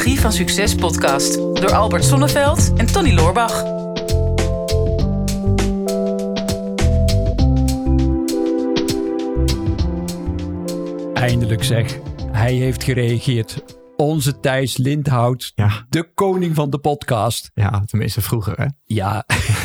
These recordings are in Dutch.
Psychologie van Succes podcast door Albert Sonneveld en Tony Loorbach. Eindelijk zeg, hij heeft gereageerd. Onze Thijs Lindhout, de koning van de podcast. Ja, tenminste vroeger hè. Ja,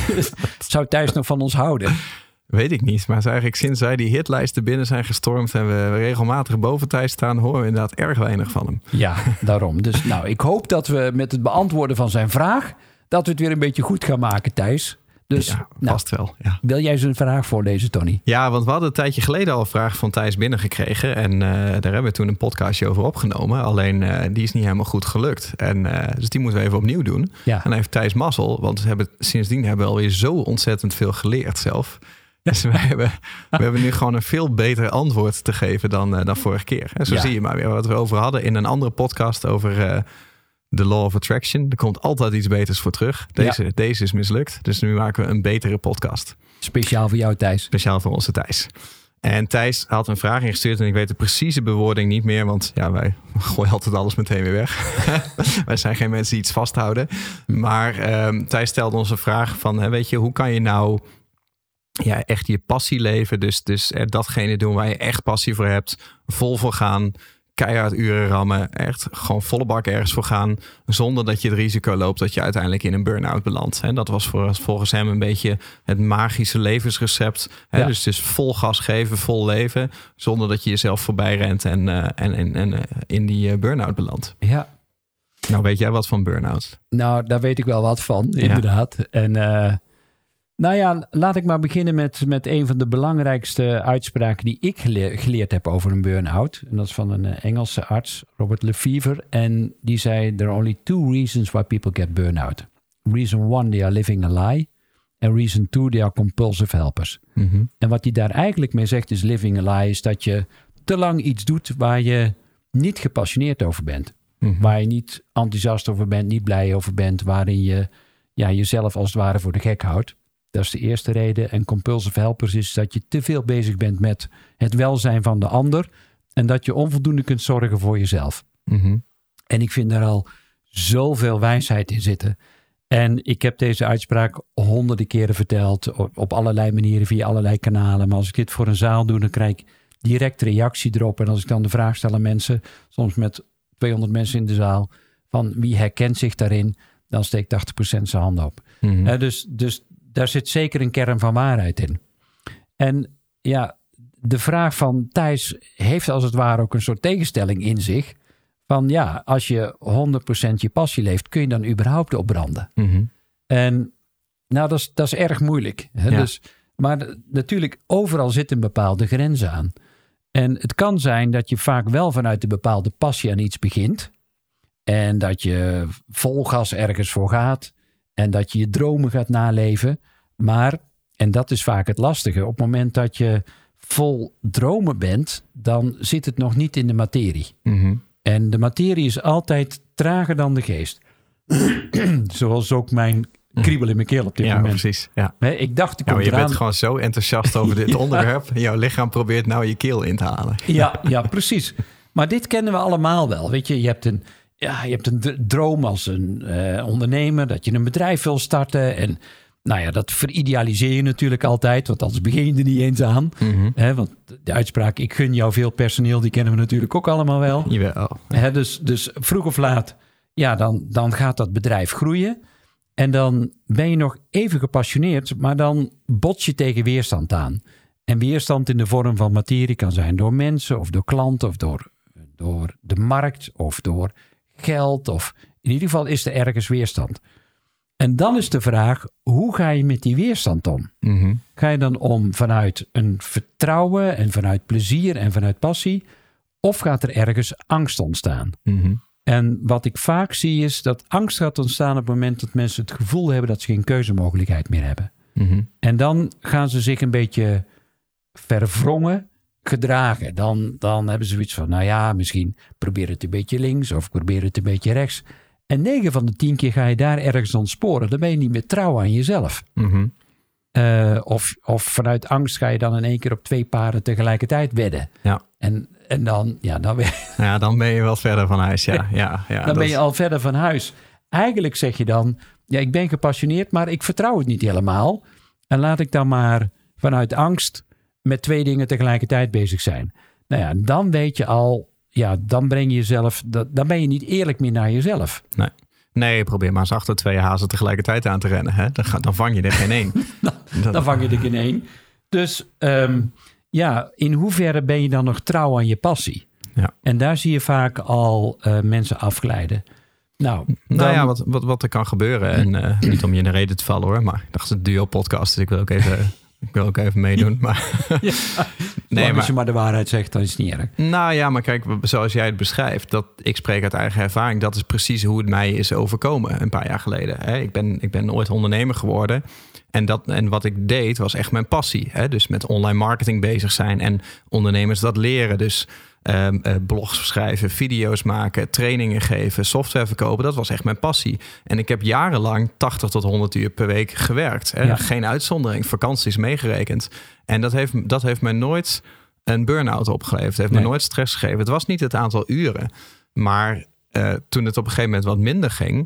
zou Thijs nog van ons houden? Weet ik niet, maar eigenlijk sinds wij die hitlijsten binnen zijn gestormd en we regelmatig boven Thijs staan, horen we inderdaad erg weinig van hem. Ja, daarom. Dus nou, ik hoop dat we met het beantwoorden van zijn vraag, dat we het weer een beetje goed gaan maken, Thijs. Dus ja, vast wel. Ja. Wil jij zijn vraag voorlezen, Tony? Ja, want we hadden een tijdje geleden al een vraag van Thijs binnengekregen. En daar hebben we toen een podcastje over opgenomen. Alleen die is niet helemaal goed gelukt. En dus die moeten we even opnieuw doen. Ja. En dan heeft Thijs mazzel, want sindsdien hebben we alweer zo ontzettend veel geleerd zelf. Dus we hebben nu gewoon een veel beter antwoord te geven dan vorige keer. En zo zie je maar weer wat we over hadden in een andere podcast over de Law of Attraction. Er komt altijd iets beters voor terug. Deze is mislukt. Dus nu maken we een betere podcast. Speciaal voor jou, Thijs. Speciaal voor onze Thijs. En Thijs had een vraag ingestuurd en ik weet de precieze bewoording niet meer. Want wij gooien altijd alles meteen weer weg. Wij zijn geen mensen die iets vasthouden. Maar Thijs stelde ons een vraag van, weet je, hoe kan je nou echt je passie leven? Dus datgene doen waar je echt passie voor hebt. Vol voor gaan. Keihard uren rammen, echt gewoon volle bak ergens voor gaan, zonder dat je het risico loopt dat je uiteindelijk in een burn-out belandt. En dat was volgens hem een beetje het magische levensrecept. Ja. Dus het is vol gas geven, vol leven, zonder dat je jezelf voorbij rent en in die burn-out belandt. Ja. Nou, weet jij wat van burn-out? Nou, daar weet ik wel wat van, inderdaad. En laat ik maar beginnen met een van de belangrijkste uitspraken die ik geleerd heb over een burn-out. En dat is van een Engelse arts, Robert Lefevre. En die zei, there are only two reasons why people get burn-out. Reason one, they are living a lie. En reason two, they are compulsive helpers. Mm-hmm. En wat hij daar eigenlijk mee zegt is living a lie, is dat je te lang iets doet waar je niet gepassioneerd over bent. Mm-hmm. Waar je niet enthousiast over bent, niet blij over bent. Waarin je jezelf als het ware voor de gek houdt. Dat is de eerste reden. En compulsive helpers is dat je te veel bezig bent met het welzijn van de ander. En dat je onvoldoende kunt zorgen voor jezelf. Mm-hmm. En ik vind daar al zoveel wijsheid in zitten. En ik heb deze uitspraak honderden keren verteld. Op allerlei manieren, via allerlei kanalen. Maar als ik dit voor een zaal doe, dan krijg ik direct reactie erop. En als ik dan de vraag stel aan mensen, soms met 200 mensen in de zaal, van wie herkent zich daarin, dan steekt 80% zijn hand op. Mm-hmm. Dus daar zit zeker een kern van waarheid in. En de vraag van Thijs heeft als het ware ook een soort tegenstelling in zich. Van als je 100% je passie leeft, kun je dan überhaupt opbranden? Mm-hmm. En dat is erg moeilijk. Hè? Ja. Maar natuurlijk, overal zit een bepaalde grens aan. En het kan zijn dat je vaak wel vanuit een bepaalde passie aan iets begint. En dat je vol gas ergens voor gaat. En dat je je dromen gaat naleven. Maar, en dat is vaak het lastige, op het moment dat je vol dromen bent, dan zit het nog niet in de materie. Mm-hmm. En de materie is altijd trager dan de geest. Zoals ook mijn kriebel in mijn keel op dit moment. Ja, precies. Ja. Ik dacht, je bent gewoon zo enthousiast over dit onderwerp. Jouw lichaam probeert nou je keel in te halen. Ja, precies. Maar dit kennen we allemaal wel. Weet je, je hebt een droom als een ondernemer, dat je een bedrijf wil starten. En dat veridealiseer je natuurlijk altijd, want anders begin je er niet eens aan. Mm-hmm. Want de uitspraak, ik gun jou veel personeel, die kennen we natuurlijk ook allemaal wel. Jawel. Dus vroeg of laat, dan gaat dat bedrijf groeien. En dan ben je nog even gepassioneerd, maar dan bots je tegen weerstand aan. En weerstand in de vorm van materie kan zijn door mensen of door klanten of door de markt of door geld. Of in ieder geval is er ergens weerstand. En dan is de vraag, hoe ga je met die weerstand om? Mm-hmm. Ga je dan om vanuit een vertrouwen en vanuit plezier en vanuit passie? Of gaat er ergens angst ontstaan? Mm-hmm. En wat ik vaak zie is dat angst gaat ontstaan op het moment dat mensen het gevoel hebben dat ze geen keuzemogelijkheid meer hebben. Mm-hmm. En dan gaan ze zich een beetje verwrongen gedragen. Dan hebben ze zoiets van, misschien probeer het een beetje links of probeer het een beetje rechts. En 9 van de 10 keer ga je daar ergens ontsporen. Dan ben je niet meer trouw aan jezelf. Mm-hmm. Of vanuit angst ga je dan in één keer op 2 paarden tegelijkertijd wedden. Ja. En En dan ben je wel verder van huis. Ja, dan ben je al verder van huis. Eigenlijk zeg je dan, ik ben gepassioneerd, maar ik vertrouw het niet helemaal. En laat ik dan maar vanuit angst met 2 dingen tegelijkertijd bezig zijn. Nou ja, dan weet je al, dan breng je jezelf, dan ben je niet eerlijk meer naar jezelf. Nee, probeer maar eens achter 2 hazen tegelijkertijd aan te rennen. Hè? Dan vang je er geen 1. Dan vang je er geen 1. Dus in hoeverre ben je dan nog trouw aan je passie? Ja. En daar zie je vaak al mensen afglijden. Wat er kan gebeuren. En niet om je in de reden te vallen hoor. Maar ik dacht, het is een duo-podcast. Dus ik wil ook even meedoen. Maar als je maar de waarheid zegt, dan is het niet erg. Nou ja, maar kijk, zoals jij het beschrijft. Ik spreek uit eigen ervaring. Dat is precies hoe het mij is overkomen een paar jaar geleden. Hè? Ik ben ooit ondernemer geworden. En wat ik deed was echt mijn passie. Hè? Dus met online marketing bezig zijn. En ondernemers dat leren. Dus blogs schrijven, video's maken, trainingen geven, software verkopen. Dat was echt mijn passie. En ik heb jarenlang 80 tot 100 uur per week gewerkt. Hè? Ja. Geen uitzondering, vakanties meegerekend. En dat heeft mij nooit een burn-out opgeleverd. Het heeft me nooit stress gegeven. Het was niet het aantal uren. Maar toen het op een gegeven moment wat minder ging,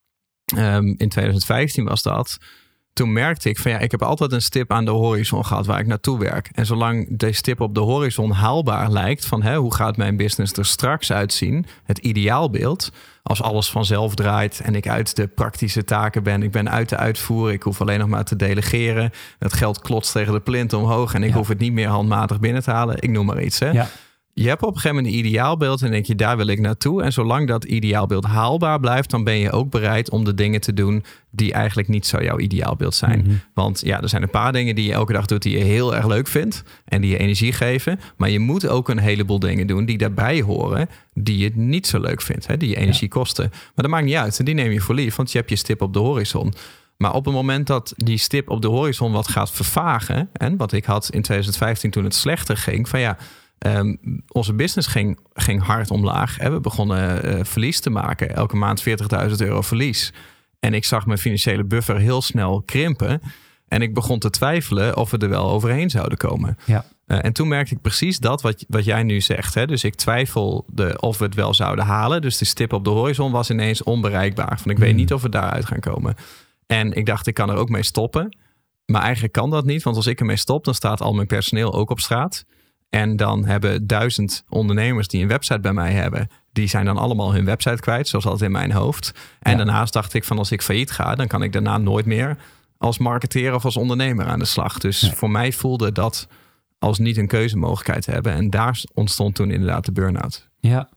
in 2015 was dat, toen merkte ik van ik heb altijd een stip aan de horizon gehad waar ik naartoe werk. En zolang die stip op de horizon haalbaar lijkt van hoe gaat mijn business er straks uitzien, het ideaalbeeld, als alles vanzelf draait en ik uit de praktische taken ben, ik ben uit de uitvoer, ik hoef alleen nog maar te delegeren, het geld klotst tegen de plint omhoog en ik hoef het niet meer handmatig binnen te halen, ik noem maar iets. Hè? Ja. Je hebt op een gegeven moment een ideaalbeeld en denk je, daar wil ik naartoe. En zolang dat ideaalbeeld haalbaar blijft, dan ben je ook bereid om de dingen te doen die eigenlijk niet zo jouw ideaalbeeld zijn. Mm-hmm. Want er zijn een paar dingen die je elke dag doet die je heel erg leuk vindt en die je energie geven. Maar je moet ook een heleboel dingen doen die daarbij horen, die je niet zo leuk vindt, hè, die je energie kosten. Maar dat maakt niet uit en die neem je voor lief, want je hebt je stip op de horizon. Maar op het moment dat die stip op de horizon wat gaat vervagen, en wat ik had in 2015 toen het slechter ging, van onze business ging hard omlaag. We begonnen verlies te maken. Elke maand €40.000 verlies. En ik zag mijn financiële buffer heel snel krimpen. En ik begon te twijfelen of we er wel overheen zouden komen. Ja. En toen merkte ik precies dat wat jij nu zegt. Hè? Dus ik twijfelde of we het wel zouden halen. Dus de stip op de horizon was ineens onbereikbaar. Van ik weet niet of we daaruit gaan komen. En ik dacht, ik kan er ook mee stoppen. Maar eigenlijk kan dat niet. Want als ik ermee stop, dan staat al mijn personeel ook op straat. En dan hebben 1000 ondernemers die een website bij mij hebben, die zijn dan allemaal hun website kwijt, zoals altijd in mijn hoofd. En daarnaast dacht ik van als ik failliet ga, dan kan ik daarna nooit meer als marketeer of als ondernemer aan de slag. Dus voor mij voelde dat als niet een keuzemogelijkheid hebben. En daar ontstond toen inderdaad de burn-out. Ja.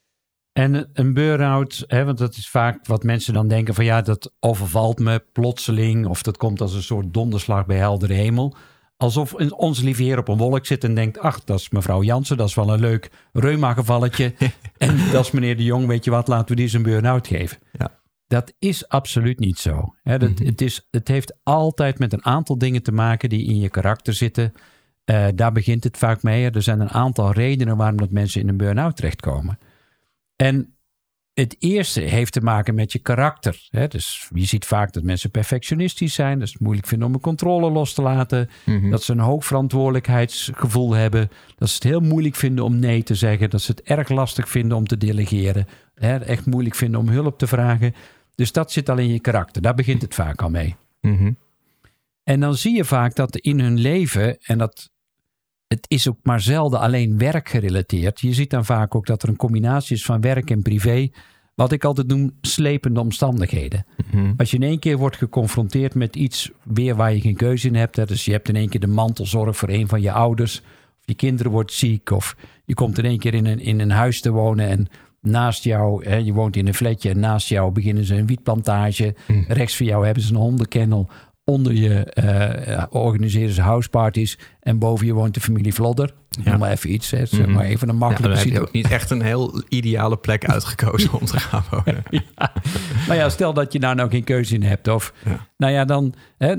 En een burn-out, want dat is vaak wat mensen dan denken van dat overvalt me plotseling, of dat komt als een soort donderslag bij heldere hemel. Alsof ons lieve heer op een wolk zit en denkt, ach, dat is mevrouw Jansen, dat is wel een leuk reuma-gevalletje. En dat is meneer de Jong, weet je wat, laten we die eens een burn-out geven. Ja. Dat is absoluut niet zo. Het heeft altijd met een aantal dingen te maken die in je karakter zitten. Daar begint het vaak mee. Er zijn een aantal redenen waarom dat mensen in een burn-out terechtkomen. En het eerste heeft te maken met je karakter. Dus je ziet vaak dat mensen perfectionistisch zijn. Dat ze het moeilijk vinden om een controle los te laten. Mm-hmm. Dat ze een hoog verantwoordelijkheidsgevoel hebben. Dat ze het heel moeilijk vinden om nee te zeggen. Dat ze het erg lastig vinden om te delegeren. Echt moeilijk vinden om hulp te vragen. Dus dat zit al in je karakter. Daar begint het vaak al mee. Mm-hmm. En dan zie je vaak dat in hun leven, en het is ook maar zelden alleen werkgerelateerd. Je ziet dan vaak ook dat er een combinatie is van werk en privé. Wat ik altijd noem slepende omstandigheden. Mm-hmm. Als je in één keer wordt geconfronteerd met iets weer waar je geen keuze in hebt. Dus je hebt in één keer de mantelzorg voor een van je ouders. Of je kinderen wordt ziek. Of je komt in één keer in een huis te wonen. En naast jou, je woont in een flatje. En naast jou beginnen ze een wietplantage. Mm. Rechts van jou hebben ze een hondenkennel. Onder je organiseren ze houseparties. En boven je woont de familie Vlodder. Noem maar even iets. Zeg maar even een makkelijke dan heb je ook niet echt een heel ideale plek uitgekozen om te gaan wonen. Maar stel dat je daar nou geen keuze in hebt. Of dan...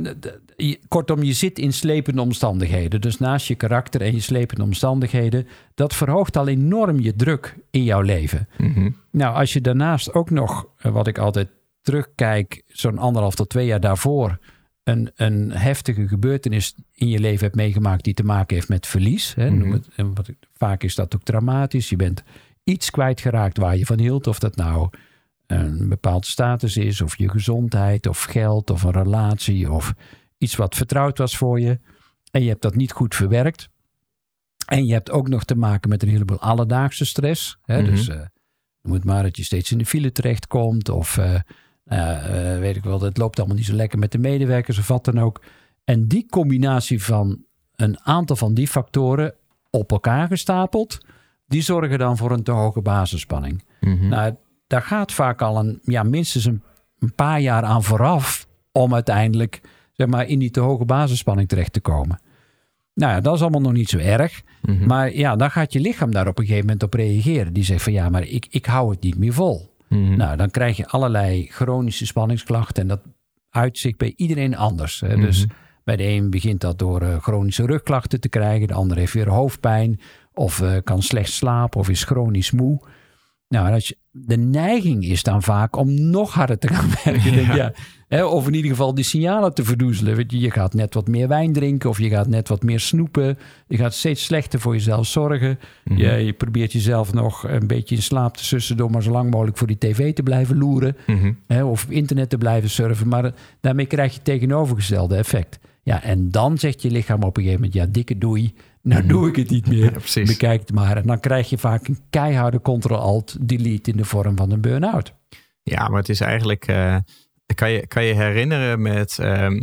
kortom, je zit in slepende omstandigheden. Dus naast je karakter en je slepende omstandigheden, dat verhoogt al enorm je druk in jouw leven. Mm-hmm. Nou, als je daarnaast ook nog, wat ik altijd terugkijk, zo'n 1,5 tot 2 jaar daarvoor, een heftige gebeurtenis in je leven hebt meegemaakt die te maken heeft met verlies. Hè, en vaak is dat ook dramatisch. Je bent iets kwijtgeraakt waar je van hield. Of dat nou een bepaald status is, of je gezondheid, of geld, of een relatie, of iets wat vertrouwd was voor je. En je hebt dat niet goed verwerkt. En je hebt ook nog te maken met een heleboel alledaagse stress. Hè? Dus noem het maar dat je steeds in de file terechtkomt. Of weet ik wel, het loopt allemaal niet zo lekker met de medewerkers of wat dan ook. En die combinatie van een aantal van die factoren op elkaar gestapeld, die zorgen dan voor een te hoge basisspanning. Nou, daar gaat vaak al minstens een paar jaar aan vooraf om uiteindelijk zeg maar, in die te hoge basisspanning terecht te komen. Nou ja, dat is allemaal nog niet zo erg. Maar ja, dan gaat je lichaam daar op een gegeven moment op reageren. Die zegt van ja, maar ik hou het niet meer vol. Nou, dan krijg je allerlei chronische spanningsklachten. En dat uitzicht bij iedereen anders. Hè. Dus bij de een begint dat door chronische rugklachten te krijgen. De ander heeft weer hoofdpijn. Of kan slecht slapen of is chronisch moe. Nou, de neiging is dan vaak om nog harder te gaan werken. Of in ieder geval die signalen te verdoezelen. Weet je gaat net wat meer wijn drinken of je gaat net wat meer snoepen. Je gaat steeds slechter voor jezelf zorgen. Je probeert jezelf nog een beetje in slaap te sussen door maar zo lang mogelijk voor die tv te blijven loeren. Of op internet te blijven surfen. Maar daarmee krijg je het tegenovergestelde effect. Ja, en dan zegt je lichaam op een gegeven moment, ja, dikke doei. Nou doe ik het niet meer. Ja, bekijk het maar. En dan krijg je vaak een keiharde Ctrl-Alt-Delete in de vorm van een burn-out. Ja, maar het is eigenlijk... Kan je herinneren met...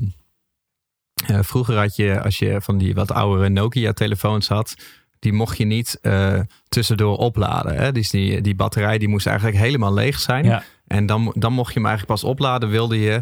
vroeger had je, als je van die wat oudere Nokia-telefoons had, die mocht je niet tussendoor opladen. Hè? Dus die batterij die moest eigenlijk helemaal leeg zijn. Ja. En dan mocht je hem eigenlijk pas opladen, wilde je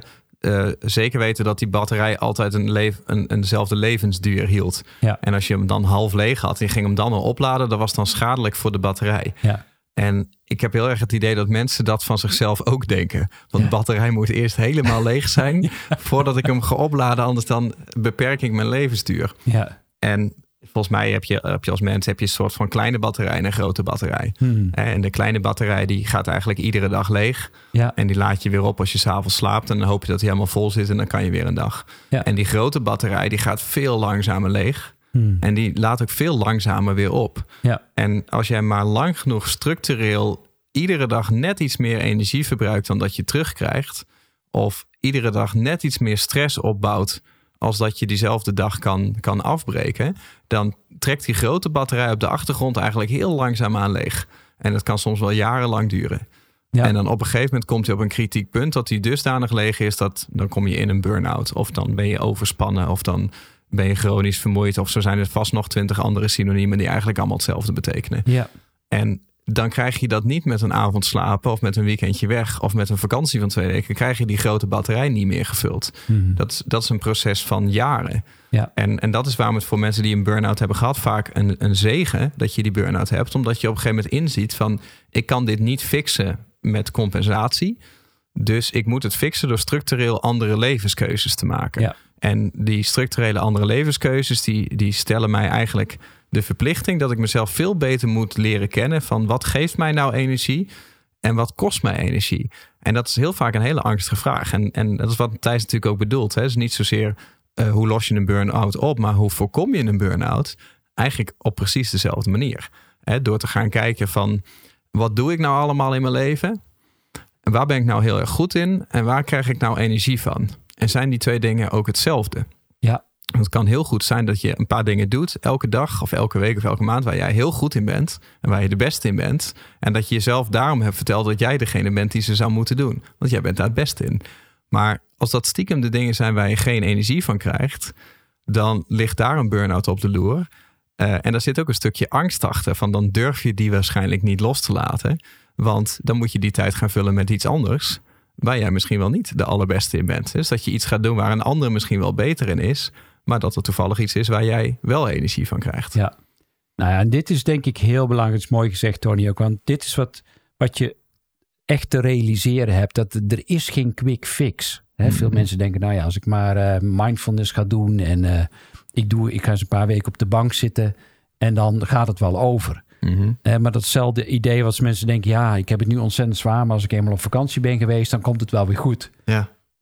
zeker weten dat die batterij altijd eenzelfde levensduur hield. Ja. En als je hem dan half leeg had en je ging hem dan al opladen, dat was dan schadelijk voor de batterij. Ja. En ik heb heel erg het idee dat mensen dat van zichzelf ook denken. Want de batterij moet eerst helemaal leeg zijn voordat ik hem ga opladen. Anders dan beperk ik mijn levensduur. Ja. En volgens mij heb je als mens een soort van kleine batterij en een grote batterij. En de kleine batterij die gaat eigenlijk iedere dag leeg. Ja. En die laat je weer op als je 's avonds slaapt. En dan hoop je dat hij helemaal vol zit en dan kan je weer een dag. Ja. En die grote batterij die gaat veel langzamer leeg. En die laat ook veel langzamer weer op. Ja. En als jij maar lang genoeg structureel iedere dag net iets meer energie verbruikt dan dat je terugkrijgt, of iedere dag net iets meer stress opbouwt als dat je diezelfde dag kan afbreken, dan trekt die grote batterij op de achtergrond eigenlijk heel langzaam aan leeg. En dat kan soms wel jarenlang duren. Ja. En dan op een gegeven moment komt hij op een kritiek punt dat hij dusdanig leeg is dat dan kom je in een burn-out. Of dan ben je overspannen of dan ben je chronisch vermoeid. Of zo zijn er vast nog 20 andere synoniemen die eigenlijk allemaal hetzelfde betekenen. Ja. En dan krijg je dat niet met een avond slapen of met een weekendje weg of met een vakantie van 2 weken. Krijg je die grote batterij niet meer gevuld. Dat is een proces van jaren. Ja. En dat is waarom het voor mensen die een burn-out hebben gehad vaak een zegen dat je die burn-out hebt. Omdat je op een gegeven moment inziet van ik kan dit niet fixen met compensatie. Dus ik moet het fixen door structureel andere levenskeuzes te maken. Ja. En die structurele andere levenskeuzes die stellen mij eigenlijk de verplichting dat ik mezelf veel beter moet leren kennen van wat geeft mij nou energie en wat kost mij energie. En dat is heel vaak een hele angstige vraag. En dat is wat Thijs natuurlijk ook bedoelt. Het is niet zozeer hoe los je een burn-out op, maar hoe voorkom je een burn-out? Eigenlijk op precies dezelfde manier. Door te gaan kijken van wat doe ik nou allemaal in mijn leven? En waar ben ik nou heel erg goed in? En waar krijg ik nou energie van? En zijn die 2 dingen ook hetzelfde? Ja. Want het kan heel goed zijn dat je een paar dingen doet elke dag of elke week of elke maand waar jij heel goed in bent en waar je de beste in bent. En dat je jezelf daarom hebt verteld dat jij degene bent die ze zou moeten doen. Want jij bent daar het beste in. Maar als dat stiekem de dingen zijn waar je geen energie van krijgt, dan ligt daar een burn-out op de loer. En daar zit ook een stukje angst achter. Van dan durf je die waarschijnlijk niet los te laten. Want dan moet je die tijd gaan vullen met iets anders waar jij misschien wel niet de allerbeste in bent. Dus dat je iets gaat doen waar een ander misschien wel beter in is, maar dat er toevallig iets is waar jij wel energie van krijgt. Ja. Nou ja, en dit is denk ik heel belangrijk. Het is mooi gezegd, Tony, ook. Want dit is wat je echt te realiseren hebt. Dat er is geen quick fix. Veel mensen denken, nou ja, als ik maar mindfulness ga doen en ik ga eens een paar weken op de bank zitten en dan gaat het wel over. Maar datzelfde idee wat mensen denken, ja, ik heb het nu ontzettend zwaar, maar als ik eenmaal op vakantie ben geweest, dan komt het wel weer goed. Ja.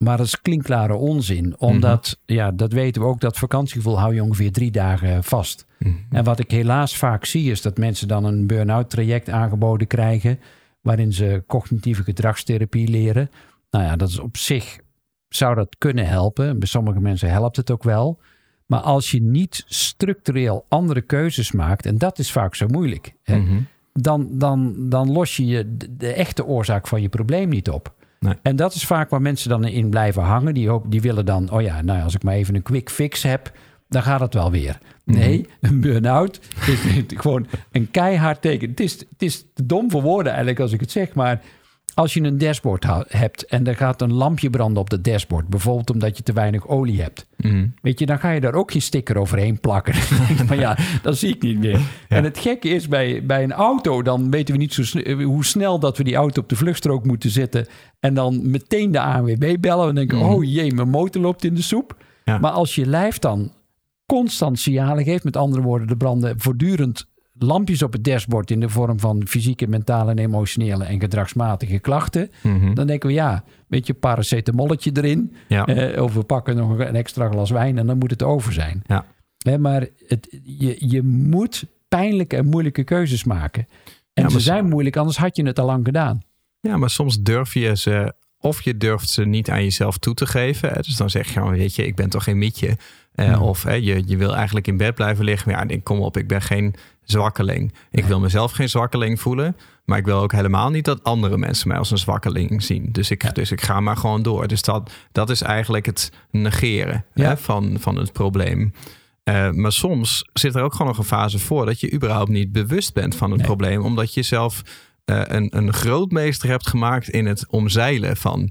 Maar dat is klinkklare onzin. Omdat, dat weten we ook, dat vakantiegevoel hou je ongeveer 3 dagen vast. Mm-hmm. En wat ik helaas vaak zie is dat mensen dan een burn-out traject aangeboden krijgen, waarin ze cognitieve gedragstherapie leren. Nou ja, dat is op zich, zou dat kunnen helpen. Bij sommige mensen helpt het ook wel. Maar als je niet structureel andere keuzes maakt, en dat is vaak zo moeilijk, mm-hmm. dan los je de echte oorzaak van je probleem niet op. Nee. En dat is vaak waar mensen dan in blijven hangen. Die willen dan, als ik maar even een quick fix heb, dan gaat het wel weer. Nee, een burn-out is gewoon een keihard teken. Het is te dom voor woorden eigenlijk als ik het zeg, maar als je een dashboard hebt en er gaat een lampje branden op dat dashboard, bijvoorbeeld omdat je te weinig olie hebt, weet je, dan ga je daar ook geen sticker overheen plakken. Maar dat zie ik niet meer. Ja. En het gekke is, bij een auto, dan weten we niet hoe snel dat we die auto op de vluchtstrook moeten zetten en dan meteen de ANWB bellen en denken, oh jee, mijn motor loopt in de soep. Ja. Maar als je lijf dan constant signalen geeft, met andere woorden, er branden voortdurend lampjes op het dashboard in de vorm van fysieke, mentale en emotionele en gedragsmatige klachten. Mm-hmm. Dan denken we, een beetje paracetamolletje erin. Ja. Of we pakken nog een extra glas wijn en dan moet het over zijn. Ja. Maar je moet pijnlijke en moeilijke keuzes maken. En ze zijn moeilijk, anders had je het al lang gedaan. Ja, maar soms durf je ze, of je durft ze niet aan jezelf toe te geven. Dus dan zeg je, weet je, ik ben toch geen mietje. Of je wil eigenlijk in bed blijven liggen. Maar kom op, ik ben geen zwakkeling. Ik wil mezelf geen zwakkeling voelen. Maar ik wil ook helemaal niet dat andere mensen mij als een zwakkeling zien. Dus ik ga maar gewoon door. Dus dat is eigenlijk het negeren van het probleem. Maar soms zit er ook gewoon nog een fase voor dat je überhaupt niet bewust bent van het probleem. Omdat je zelf een grootmeester hebt gemaakt in het omzeilen van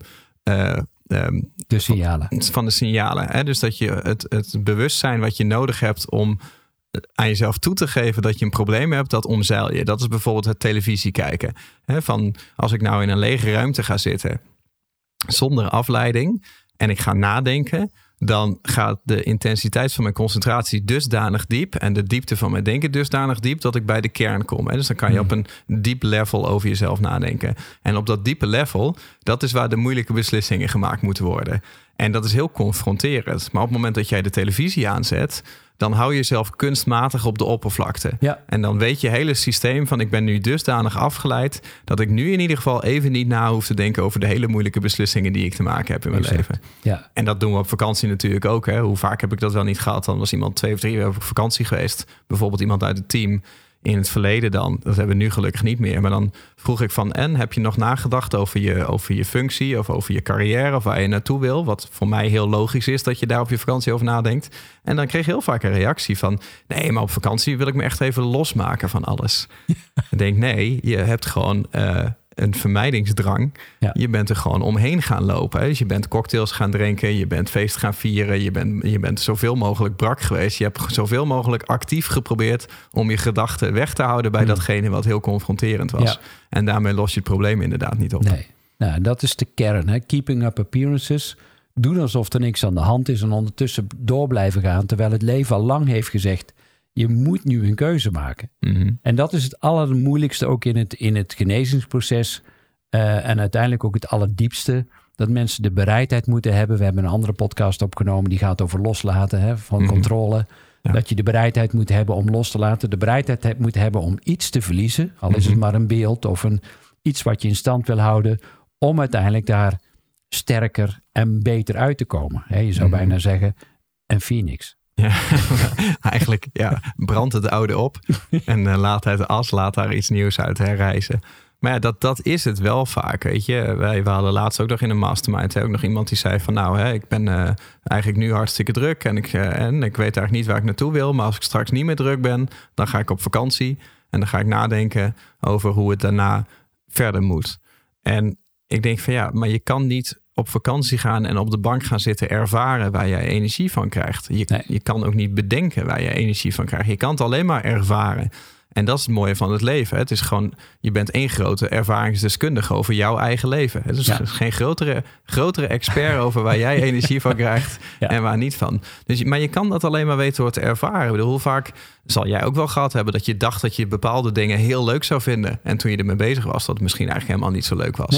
de signalen. Van de signalen. Dus dat je het bewustzijn wat je nodig hebt om aan jezelf toe te geven dat je een probleem hebt, dat omzeil je. Dat is bijvoorbeeld het televisie kijken. Van als ik nou in een lege ruimte ga zitten zonder afleiding en ik ga nadenken, dan gaat de intensiteit van mijn concentratie dusdanig diep en de diepte van mijn denken dusdanig diep dat ik bij de kern kom. Dus dan kan je op een diep level over jezelf nadenken. En op dat diepe level, dat is waar de moeilijke beslissingen gemaakt moeten worden. En dat is heel confronterend. Maar op het moment dat jij de televisie aanzet, dan hou je jezelf kunstmatig op de oppervlakte. Ja. En dan weet je hele systeem van ik ben nu dusdanig afgeleid dat ik nu in ieder geval even niet na hoef te denken over de hele moeilijke beslissingen die ik te maken heb in mijn leven. Ja. En dat doen we op vakantie natuurlijk ook. Hoe vaak heb ik dat wel niet gehad? Dan was iemand 2 of 3 uur op vakantie geweest. Bijvoorbeeld iemand uit het team. In het verleden dan, dat hebben we nu gelukkig niet meer. Maar dan vroeg ik van, en heb je nog nagedacht over je functie of over je carrière of waar je naartoe wil? Wat voor mij heel logisch is dat je daar op je vakantie over nadenkt. En dan kreeg ik heel vaak een reactie van, nee, maar op vakantie wil ik me echt even losmaken van alles. Ik denk, nee, je hebt gewoon een vermijdingsdrang. Ja. Je bent er gewoon omheen gaan lopen. Dus je bent cocktails gaan drinken, je bent feest gaan vieren, je bent zoveel mogelijk brak geweest. Je hebt zoveel mogelijk actief geprobeerd om je gedachten weg te houden bij datgene wat heel confronterend was. Ja. En daarmee los je het probleem inderdaad niet op. Nee, nou, dat is de kern. Hè? Keeping up appearances. Doen alsof er niks aan de hand is en ondertussen door blijven gaan, terwijl het leven al lang heeft gezegd, je moet nu een keuze maken. Mm-hmm. En dat is het allermoeilijkste ook in het genezingsproces. En uiteindelijk ook het allerdiepste. Dat mensen de bereidheid moeten hebben. We hebben een andere podcast opgenomen die gaat over loslaten van controle. Ja. Dat je de bereidheid moet hebben om los te laten. De bereidheid moet hebben om iets te verliezen. Al is het maar een beeld of iets wat je in stand wil houden. Om uiteindelijk daar sterker en beter uit te komen. Je zou bijna zeggen, een phoenix. Ja, eigenlijk brandt het oude op en laat het as, laat daar iets nieuws uit herrijzen. Maar ja, dat is het wel vaak, weet je. We hadden laatst ook nog in een mastermind ook nog iemand die zei van ik ben eigenlijk nu hartstikke druk en ik weet eigenlijk niet waar ik naartoe wil. Maar als ik straks niet meer druk ben, dan ga ik op vakantie en dan ga ik nadenken over hoe het daarna verder moet. En ik denk van maar je kan niet op vakantie gaan en op de bank gaan zitten ervaren waar jij energie van krijgt. Je kan ook niet bedenken waar je energie van krijgt. Je kan het alleen maar ervaren. En dat is het mooie van het leven. Het is gewoon, je bent één grote ervaringsdeskundige over jouw eigen leven. Het is geen grotere expert over waar jij energie van krijgt en waar niet van. Maar je kan dat alleen maar weten door te ervaren. Ik bedoel, hoe vaak zal jij ook wel gehad hebben dat je dacht dat je bepaalde dingen heel leuk zou vinden. En toen je ermee bezig was, dat het misschien eigenlijk helemaal niet zo leuk was. Nee.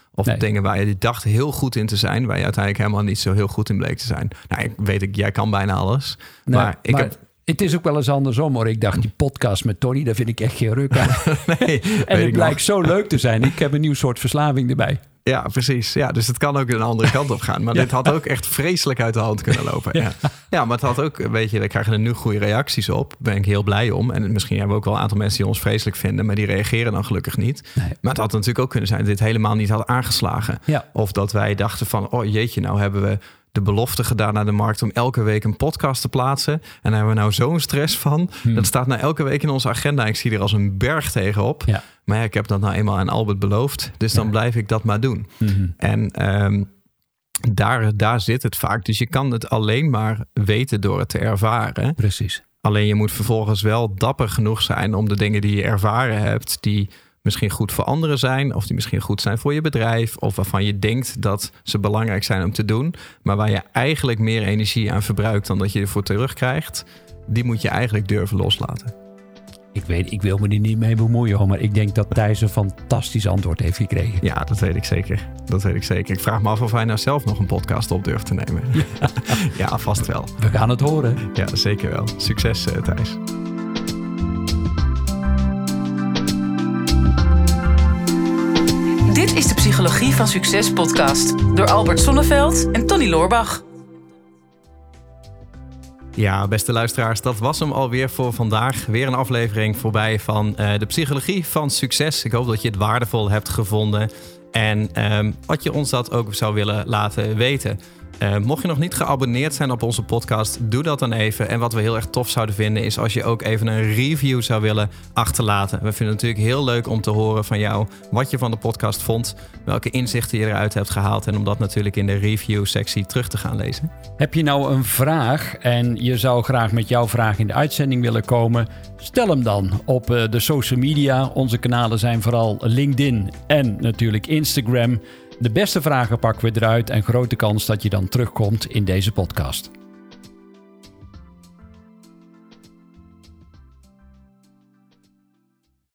Of dingen waar je dacht heel goed in te zijn, waar je uiteindelijk helemaal niet zo heel goed in bleek te zijn. Nou, jij kan bijna alles. Maar het is ook wel eens andersom hoor. Ik dacht, die podcast met Tony, daar vind ik echt geen ruk aan. En het blijkt zo leuk te zijn. Ik heb een nieuw soort verslaving erbij. Ja, precies. Ja, dus het kan ook een andere kant op gaan. Maar dit had ook echt vreselijk uit de hand kunnen lopen. Ja, maar het had ook, weet je, we krijgen er nu goede reacties op. Daar ben ik heel blij om. En misschien hebben we ook wel een aantal mensen die ons vreselijk vinden, maar die reageren dan gelukkig niet. Nee. Maar het had natuurlijk ook kunnen zijn dat dit helemaal niet had aangeslagen. Ja. Of dat wij dachten van, oh jeetje, nou hebben we de belofte gedaan naar de markt om elke week een podcast te plaatsen. En daar hebben we nou zo'n stress van. Dat staat nou elke week in onze agenda. Ik zie er als een berg tegenop. Ja. Maar ja, ik heb dat nou eenmaal aan Albert beloofd. Dus dan blijf ik dat maar doen. Mm-hmm. En daar zit het vaak. Dus je kan het alleen maar weten door het te ervaren. Precies. Alleen je moet vervolgens wel dapper genoeg zijn om de dingen die je ervaren hebt, die misschien goed voor anderen zijn, of die misschien goed zijn voor je bedrijf, of waarvan je denkt dat ze belangrijk zijn om te doen, maar waar je eigenlijk meer energie aan verbruikt dan dat je ervoor terugkrijgt, die moet je eigenlijk durven loslaten. Ik wil me er niet mee bemoeien, hoor, maar ik denk dat Thijs een fantastisch antwoord heeft gekregen. Ja, dat weet ik zeker. Ik vraag me af of hij nou zelf nog een podcast op durft te nemen. Ja, vast wel. We gaan het horen. Ja, zeker wel. Succes, Thijs. Dit is de Psychologie van Succes podcast door Albert Sonneveld en Tony Loorbach. Ja, beste luisteraars, dat was hem alweer voor vandaag. Weer een aflevering voorbij van de Psychologie van Succes. Ik hoop dat je het waardevol hebt gevonden en wat je ons dat ook zou willen laten weten. Mocht je nog niet geabonneerd zijn op onze podcast, doe dat dan even. En wat we heel erg tof zouden vinden is als je ook even een review zou willen achterlaten. We vinden het natuurlijk heel leuk om te horen van jou wat je van de podcast vond, welke inzichten je eruit hebt gehaald en om dat natuurlijk in de review-sectie terug te gaan lezen. Heb je nou een vraag en je zou graag met jouw vraag in de uitzending willen komen? Stel hem dan op de social media. Onze kanalen zijn vooral LinkedIn en natuurlijk Instagram. De beste vragen pakken we eruit en grote kans dat je dan terugkomt in deze podcast.